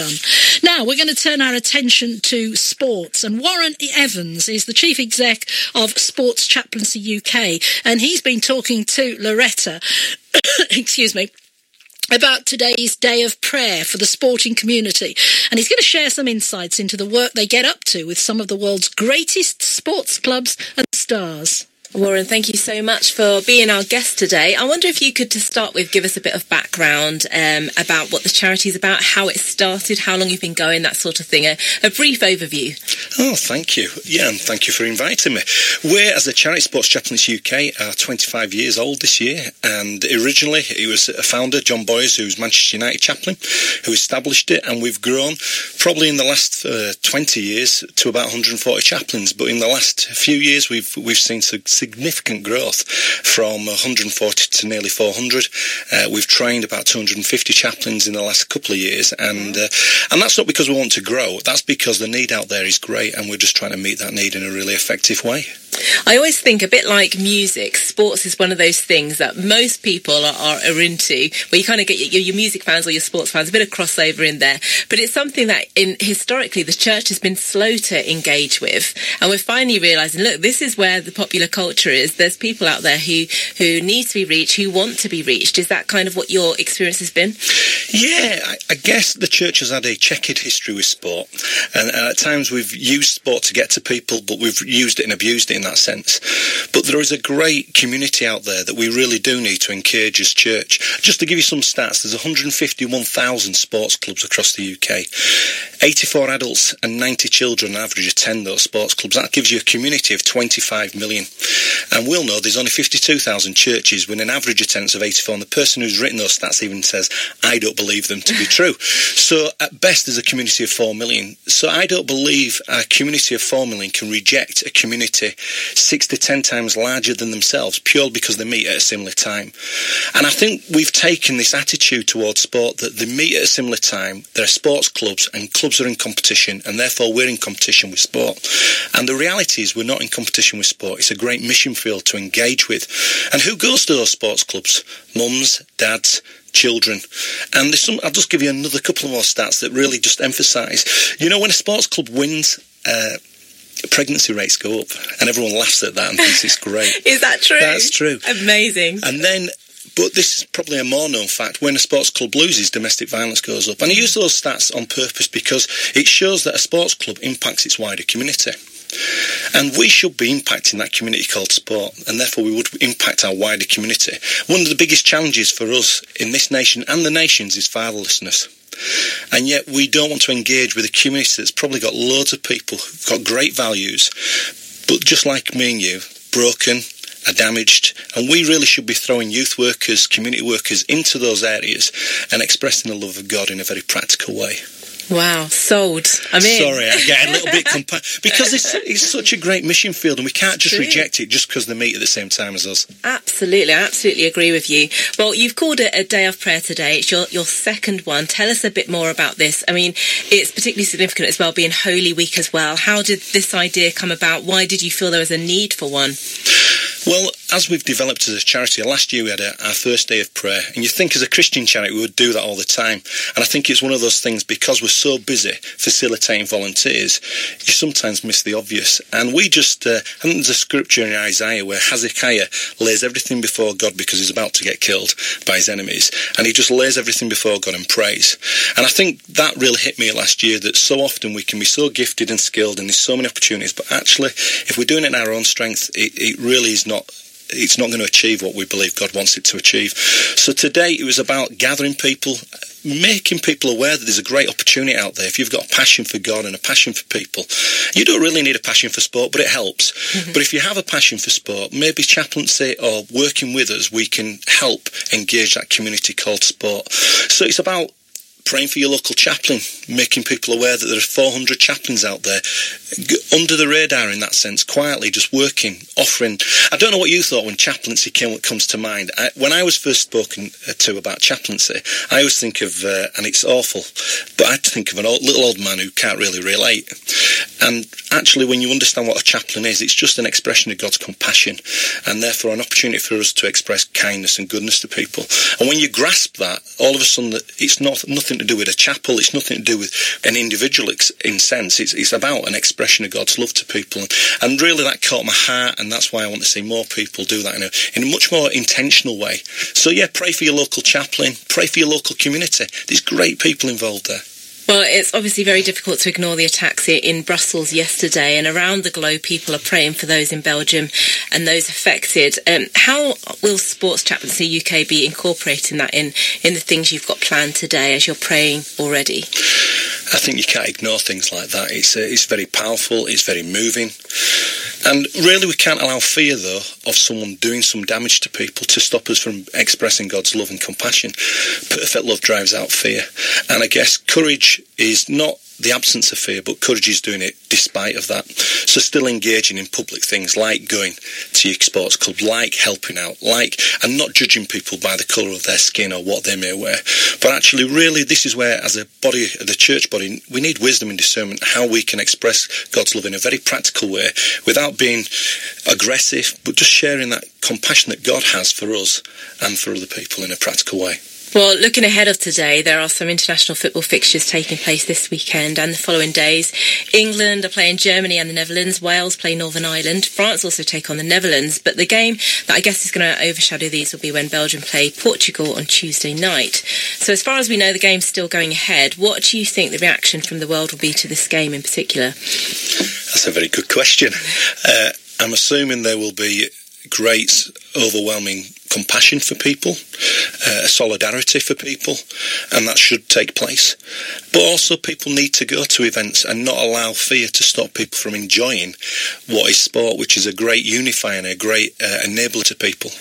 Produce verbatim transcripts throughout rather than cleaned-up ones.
Now, we're going to turn our attention to sports. And Warren Evans is the Chief Exec of Sports Chaplaincy U K. And he's been talking to Loretta, excuse me, about today's day of prayer for the sporting community. And he's going to share some insights into the work they get up to with some of the world's greatest sports clubs and stars. Warren, thank you so much for being our guest today. I wonder if you could, to start with, give us a bit of background um, about what the charity is about, how it started, how long you've been going, that sort of thing. A, a brief overview. Oh, thank you. Yeah, and thank you for inviting me. We're, as a charity, Sports Chaplaincy U K, are twenty-five years old this year. And originally, it was a founder, John Boyes, who's Manchester United chaplain, who established it. And we've grown probably in the last uh, twenty years to about one hundred forty chaplains. But in the last few years, we've we've seen some significant growth from one hundred forty to nearly four hundred. Uh, we've trained about two hundred fifty chaplains in the last couple of years, and uh, and that's not because we want to grow. That's because the need out there is great, and we're just trying to meet that need in a really effective way. I always think, a bit like music, sports is one of those things that most people are, are, are into, where you kind of get your, your music fans or your sports fans, a bit of crossover in there. But it's something that in historically the church has been slow to engage with. And we're finally realising, look, this is where the popular culture is. There's people out there who, who need to be reached, who want to be reached. Is that kind of what your experience has been? Yeah, I, I guess the church has had a checkered history with sport. And, and at times we've used sport to get to people, but we've used it and abused it in that sense. But there is a great community out there that we really do need to encourage as church. Just to give you some stats, there's one hundred fifty-one thousand sports clubs across the U K. eighty-four adults and ninety children on average attend those sports clubs. That gives you a community of twenty-five million. And we'll know there's only fifty-two thousand churches with an average attendance of eighty-four. And the person who's written those stats even says, I don't believe them to be true. So at best there's a community of four million. So I don't believe a community of four million can reject a community six to ten times larger than themselves purely because they meet at a similar time. And I think we've taken this attitude towards sport that they meet at a similar time, there are sports clubs and clubs are in competition, and therefore we're in competition with sport. And the reality is we're not in competition with sport. It's a great mission field to engage with. And who goes to those sports clubs? Mums, dads, children. And there's some, I'll just give you another couple of more stats that really just emphasise, you know, when a sports club wins, uh, pregnancy rates go up, and everyone laughs at that and thinks it's great. Is that true? That's true. Amazing. And then, but this is probably a more known fact, when a sports club loses, domestic violence goes up. And I use those stats on purpose because it shows that a sports club impacts its wider community. And we should be impacting that community called sport, and therefore we would impact our wider community. One of the biggest challenges for us in this nation and the nations is fatherlessness. And yet we don't want to engage with a community that's probably got loads of people who've got great values, but just like me and you, broken, are damaged, and we really should be throwing youth workers, community workers into those areas and expressing the love of God in a very practical way. Wow, sold. I mean, sorry, I get a little bit compa- because it's it's such a great mission field, and we can't just True. reject it just because they meet at the same time as us. Absolutely, I absolutely agree with you. Well, you've called it a day of prayer today. It's your your second one. Tell us a bit more about this. I mean, it's particularly significant as well, being Holy Week as well. How did this idea come about? Why did you feel there was a need for one? Well, as we've developed as a charity, last year we had a, our first day of prayer, and you think as a Christian charity we would do that all the time, and I think it's one of those things, because we're so busy facilitating volunteers, you sometimes miss the obvious. And we just, uh, I think there's a scripture in Isaiah where Hezekiah lays everything before God because he's about to get killed by his enemies, and he just lays everything before God and prays. And I think that really hit me last year, that so often we can be so gifted and skilled and there's so many opportunities, but actually if we're doing it in our own strength, it, it really is not it's not going to achieve what we believe God wants it to achieve. So today it was about gathering people, making people aware that there's a great opportunity out there. If you've got a passion for God and a passion for people, you don't really need a passion for sport, but it helps. Mm-hmm. But if you have a passion for sport, maybe chaplaincy or working with us, we can help engage that community called sport. So it's about praying for your local chaplain, making people aware that there are four hundred chaplains out there, under the radar in that sense, quietly just working, offering. I don't know what you thought when chaplaincy came, what comes to mind. I, when I was first spoken to about chaplaincy, I always think of, uh, and it's awful, but I think of an old, little old man who can't really relate. And actually, when you understand what a chaplain is, it's just an expression of God's compassion, and therefore an opportunity for us to express kindness and goodness to people. And when you grasp that, all of a sudden, it's not nothing to do with a chapel, it's nothing to do with an individual in sense, it's, it's about an expression of God's love to people. And, and really that caught my heart, and that's why I want to see more people do that in a, in a much more intentional way. So yeah, pray for your local chaplain, pray for your local community. There's great people involved there. Well, it's obviously very difficult to ignore the attacks in Brussels yesterday, and around the globe people are praying for those in Belgium and those affected. Um, how will Sports Chaplaincy U K be incorporating that in, in the things you've got planned today as you're praying already? I think you can't ignore things like that. It's, uh, it's very powerful, it's very moving. And really we can't allow fear, though, of someone doing some damage to people to stop us from expressing God's love and compassion. Perfect love drives out fear. And I guess courage is not the absence of fear, but courage is doing it despite of that. So still engaging in public things like going to your sports club, like helping out, like, and not judging people by the colour of their skin or what they may wear. But actually, really, this is where, as a body, the church body, we need wisdom and discernment how we can express God's love in a very practical way without being aggressive, but just sharing that compassion that God has for us and for other people in a practical way. Well, looking ahead of today, there are some international football fixtures taking place this weekend and the following days. England are playing Germany and the Netherlands. Wales play Northern Ireland. France also take on the Netherlands. But the game that I guess is going to overshadow these will be when Belgium play Portugal on Tuesday night. So as far as we know, the game's still going ahead. What do you think the reaction from the world will be to this game in particular? That's a very good question. Uh, I'm assuming there will be great, overwhelming compassion for people, uh, solidarity for people, and that should take place. But also people need to go to events and not allow fear to stop people from enjoying what is sport, which is a great unifier and a great uh, enabler to people.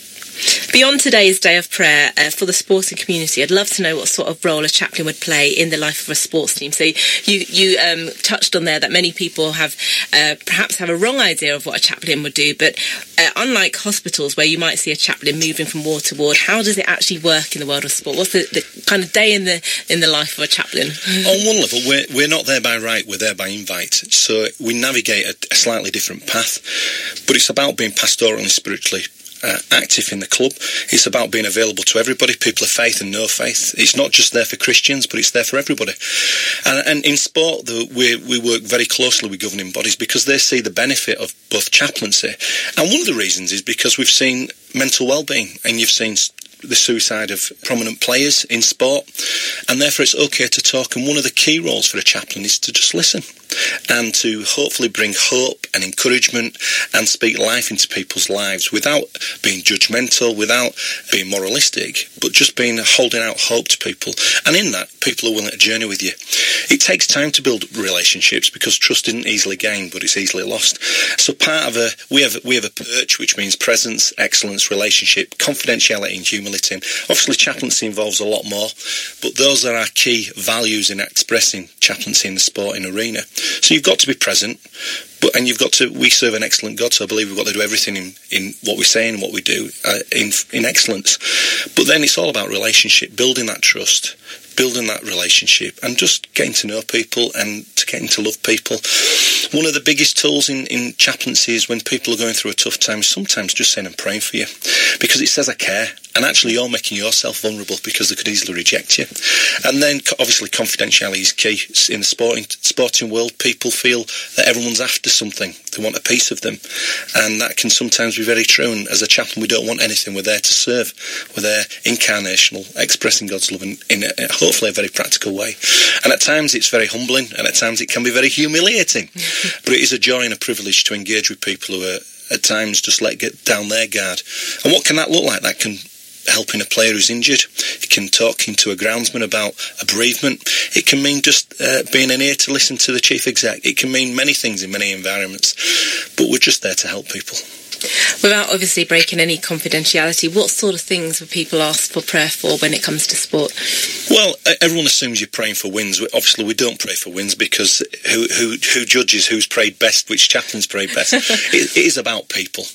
Beyond today's day of prayer uh, for the sporting community, I'd love to know what sort of role a chaplain would play in the life of a sports team. So you you um, touched on there that many people have uh, perhaps have a wrong idea of what a chaplain would do, but uh, unlike hospitals where you might see a chaplain moving from ward to ward, how does it actually work in the world of sport? What's the, the kind of day in the in the life of a chaplain? On one level, we're, we're not there by right, we're there by invite. So we navigate a, a slightly different path, but it's about being pastoral and spiritually Uh, active in the club. It's about being available to everybody, people of faith and no faith. It's not just there for Christians, but it's there for everybody. And, and in sport, the, we, we work very closely with governing bodies because they see the benefit of both chaplaincy. And one of the reasons is because we've seen mental well-being, and you've seen the suicide of prominent players in sport, and therefore it's okay to talk. And one of the key roles for a chaplain is to just listen and to hopefully bring hope and encouragement and speak life into people's lives without being judgmental, without being moralistic, but just being holding out hope to people. And in that, people are willing to journey with you. It takes time to build relationships because trust isn't easily gained, but it's easily lost. So part of a we have we have a perch, which means presence, excellence, relationship, confidentiality, and humility. And obviously, chaplaincy involves a lot more, but those are our key values in expressing chaplaincy in the sporting arena. So you've got to be present, but and you've got to. We serve an excellent God, so I believe we've got to do everything in, in what we say and what we do uh, in in excellence. But then it's all about relationship, building that trust, building that relationship, and just getting to know people and to getting to love people. One of the biggest tools in, in chaplaincy is when people are going through a tough time, sometimes just saying I'm praying for you, because it says I care. And actually you're making yourself vulnerable because they could easily reject you. And then obviously confidentiality is key. In the sporting sporting world, people feel that everyone's after something. They want a piece of them. And that can sometimes be very true. And as a chaplain, we don't want anything. We're there to serve. We're there incarnational, expressing God's love in, in a, hopefully a very practical way. And at times it's very humbling, and at times it can be very humiliating. But it is a joy and a privilege to engage with people who are at times just let get down their guard. And what can that look like? That can helping a player who's injured. It can talking to a groundsman about a bereavement. It can mean just uh, being an ear to listen to the chief exec. It can mean many things in many environments. But we're just there to help people. Without obviously breaking any confidentiality, what sort of things would people ask for prayer for when it comes to sport? Well, everyone assumes you're praying for wins. Obviously, we don't pray for wins because who who, who judges who's prayed best, which chaplains prayed best? it, it is about people.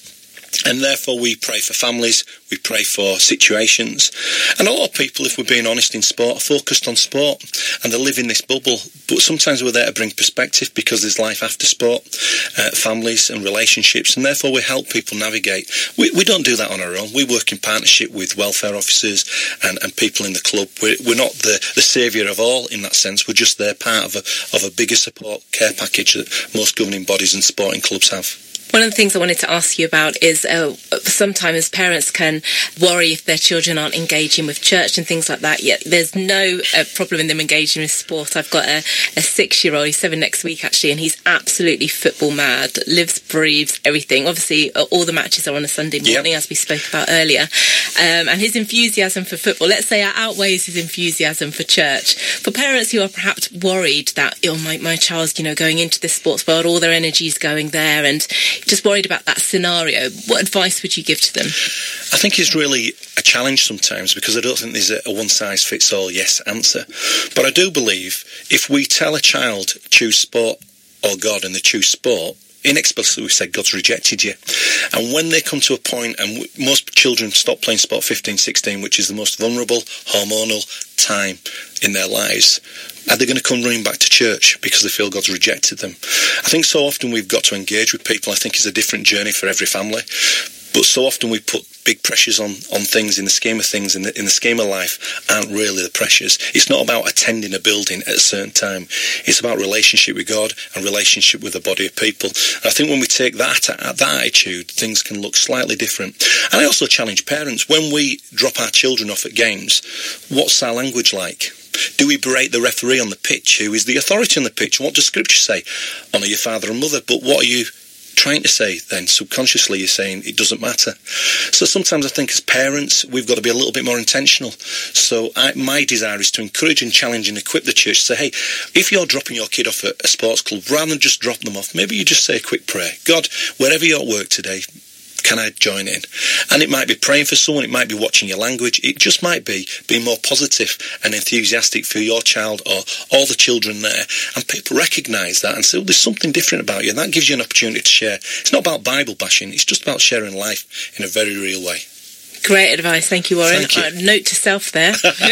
And therefore we pray for families, we pray for situations. And a lot of people, if we're being honest in sport, are focused on sport and they live in this bubble. But sometimes we're there to bring perspective because there's life after sport, uh, families and relationships, and therefore we help people navigate. We, we don't do that on our own. We work in partnership with welfare officers and, and people in the club. We're, we're not the, the saviour of all in that sense. We're just there part of a, of a bigger support care package that most governing bodies and sporting clubs have. One of the things I wanted to ask you about is uh, sometimes parents can worry if their children aren't engaging with church and things like that, yet there's no uh, problem in them engaging with sport. I've got a, a six-year-old, he's seven next week actually, and he's absolutely football mad, lives, breathes, everything. Obviously, uh, all the matches are on a Sunday morning, yep. as we spoke about earlier. Um, and his enthusiasm for football, let's say, outweighs his enthusiasm for church. For parents who are perhaps worried that, oh, my, my child's, you know, going into this sports world, all their energy's going there, and just worried about that scenario, what advice would you give to them? I think it's really a challenge sometimes because I don't think there's a, a one-size-fits-all yes answer. But I do believe if we tell a child choose sport or God and they choose sport, inexplicably we said God's rejected you. And when they come to a point, and w- most children stop playing sport fifteen, sixteen, which is the most vulnerable hormonal time in their lives, are they going to come running back to church because they feel God's rejected them? I think so often we've got to engage with people. I think it's a different journey for every family. But so often we put big pressures on, on things in the scheme of things, in the, in the scheme of life, aren't really the pressures. It's not about attending a building at a certain time. It's about relationship with God and relationship with the body of people. And I think when we take that, that attitude, things can look slightly different. And I also challenge parents, when we drop our children off at games, what's our language like? Do we berate the referee on the pitch, who is the authority on the pitch? What does Scripture say? Honour your father and mother. But what are you trying to say then? Subconsciously you're saying it doesn't matter. So sometimes I think as parents we've got to be a little bit more intentional. So I, my desire is to encourage and challenge and equip the church to say, hey, if you're dropping your kid off at a sports club, rather than just drop them off, maybe you just say a quick prayer. God, wherever you're at work today, can I join in? And it might be praying for someone, it might be watching your language, it just might be being more positive and enthusiastic for your child or all the children there. And people recognise that and say, oh, there's something different about you. And that gives you an opportunity to share. It's not about Bible bashing, it's just about sharing life in a very real way. Great advice. Thank you, Warren. Thank you. Uh, note to self there.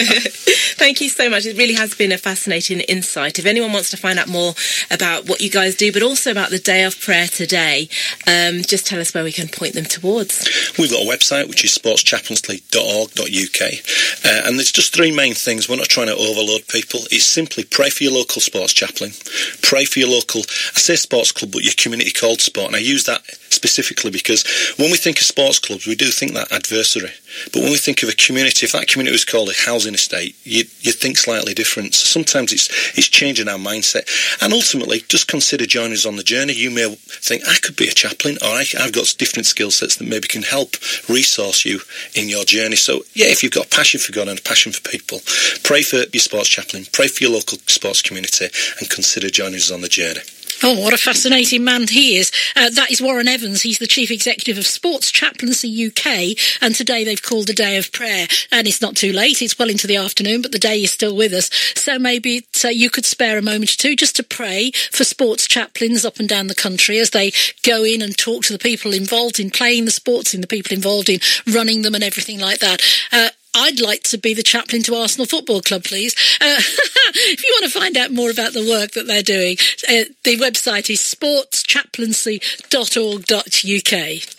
Thank you so much. It really has been a fascinating insight. If anyone wants to find out more about what you guys do, but also about the Day of Prayer today, um, just tell us where we can point them towards. We've got a website, which is sports chaplaincy dot org dot U K. Uh, and there's just three main things. We're not trying to overload people. It's simply pray for your local sports chaplain. Pray for your local, I say sports club, but your community called sport. And I use that specifically because when we think of sports clubs, we do think that adversary. But when we think of a community, if that community was called a housing estate, you you think slightly different. So sometimes it's it's changing our mindset. And ultimately, just consider joining us on the journey. You may think, I could be a chaplain, or I, I've got different skill sets that maybe can help resource you in your journey. So yeah, if you've got a passion for God and a passion for people, pray for your sports chaplain, pray for your local sports community, and consider joining us on the journey. Oh, what a fascinating man he is. Uh, that is Warren Evans. He's the Chief Executive of Sports Chaplaincy U K, and today they've called a day of prayer. And it's not too late, it's well into the afternoon, but the day is still with us. So maybe it, uh, you could spare a moment or two just to pray for sports chaplains up and down the country as they go in and talk to the people involved in playing the sports, and the people involved in running them and everything like that. Uh, I'd like to be the chaplain to Arsenal Football Club, please. Uh, if you want to find out more about the work that they're doing, uh, the website is sports chaplaincy dot org dot U K.